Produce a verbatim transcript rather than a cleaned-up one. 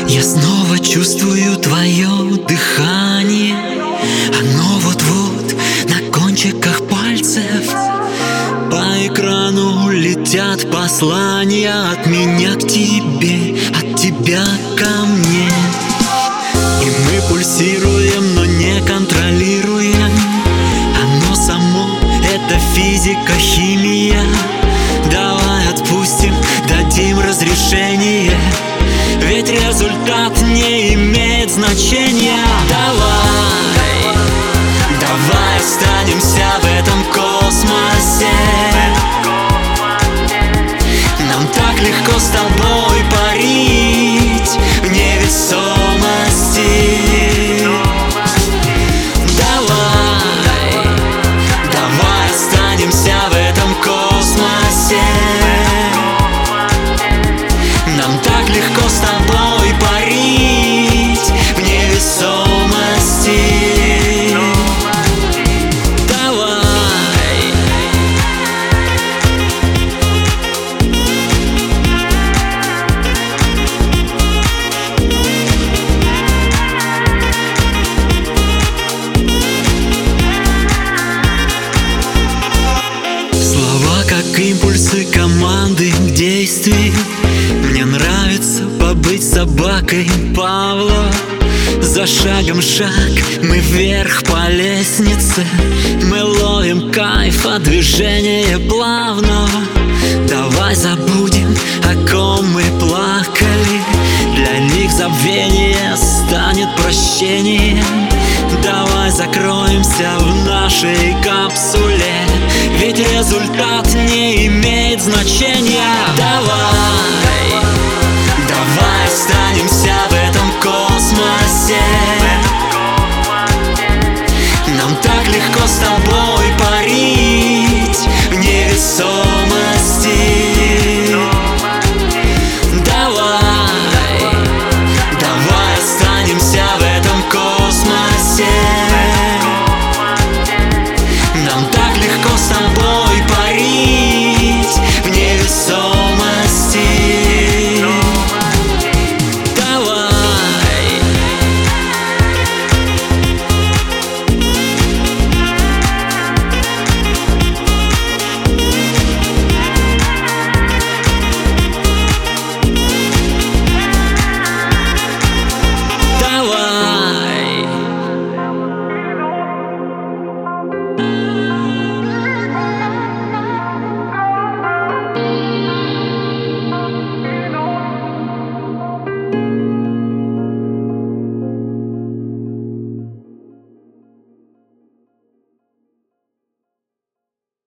Я снова чувствую твое дыхание. Оно вот-вот на кончиках пальцев. По экрану летят послания от меня к тебе, от тебя ко мне. И мы пульсируем, но не контролируем. Оно само — это физика, химия. Давай отпустим, дадим разрешение, ведь результат не имеет значения. Давай, давай останемся в этом космосе. Нам так легко с тобой парить в невесомости. Давай, давай останемся в этом космосе. Нам так легко с тобой парить в невесомости. Давай. Слова как импульсы команды к действию. Мне нравится побыть собакой Павла. За шагом шаг, мы вверх по лестнице. Мы ловим кайф от движения плавного. Давай забудем, о ком мы плакали. Для них забвение станет прощением. Давай закроемся в нашей капсуле, ведь результат не имеет значения. Давай,